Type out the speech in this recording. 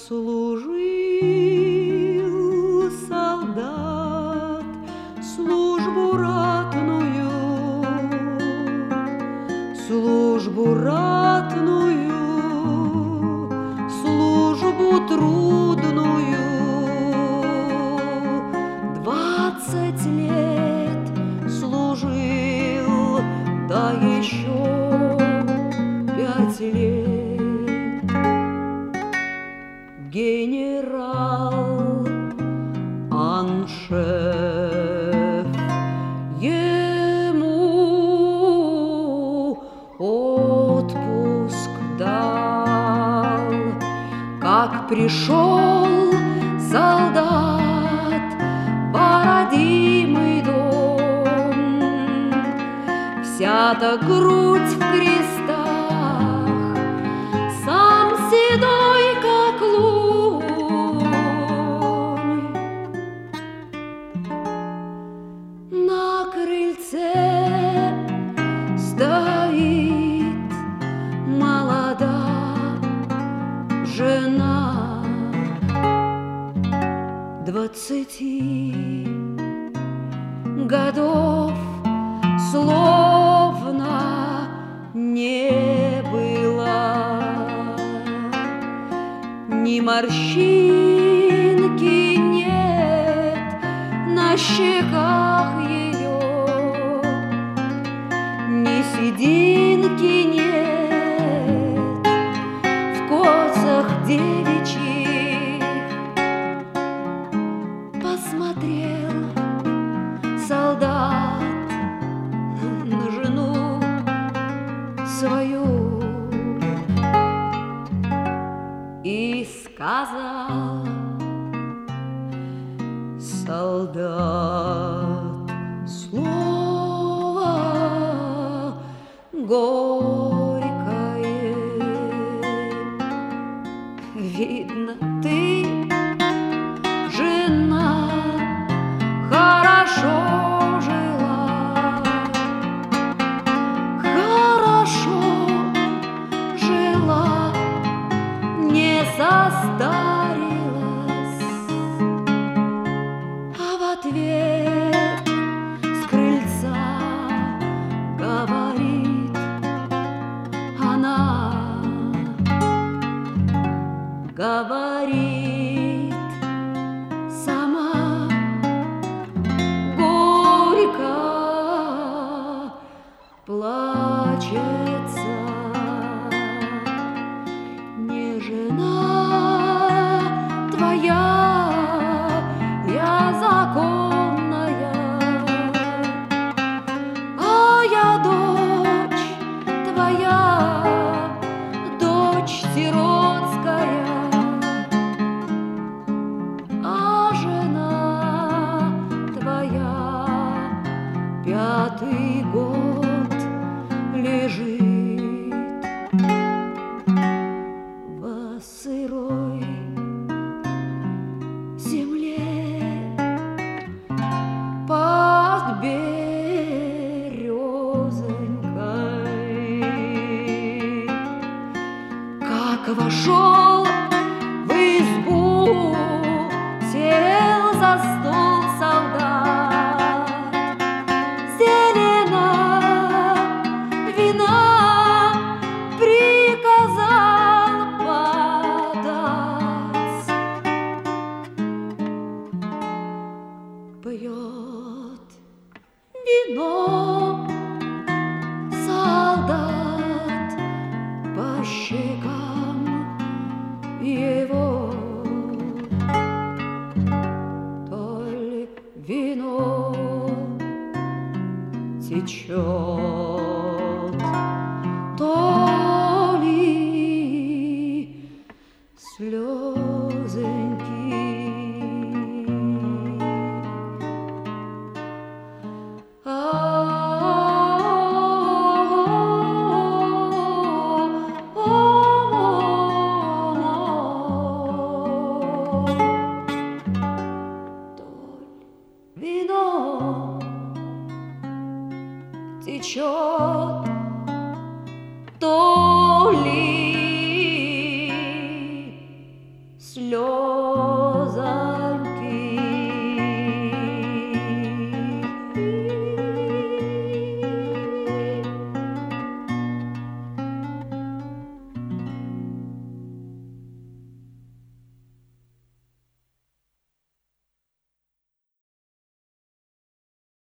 Отслужил солдат службу ратную, службу трудную. 20 лет служил, да еще 5 лет. Генерал-аншеф ему отпуск дал. Как пришел солдат в родимый дом, вся-то грудь в крестах, сам седой, как лунь. На крыльце стоит молода жена 20 годов, словно не было. Ни морщинки нет на щеках ее, ни сединки нет в косах девичьих. Посмотрел солдат на жену свою и сказал: солдат, слово горькое, видно, ты, жена, хорошо жила, хорошо жила, не состарилась. А в ответ с крыльца говорит она, говорит сама горько плачется. Не жена твоя я законная, а я дочь твоя, дочь сиротская. А жена твоя 5-й год лежит в сырой земле под березонькой. Как вошел в избу, сел за стол солдат, зелена вина приказал подать. Пьет вино солдат по щекам его, только вино течет.